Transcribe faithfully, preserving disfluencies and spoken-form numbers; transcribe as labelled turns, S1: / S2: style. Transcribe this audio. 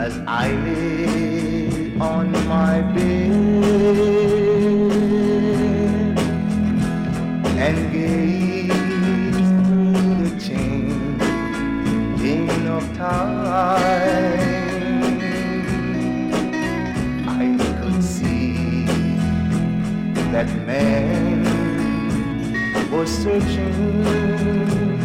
S1: As I lay on my bed and gaze through the changing of time, I could see that man was searching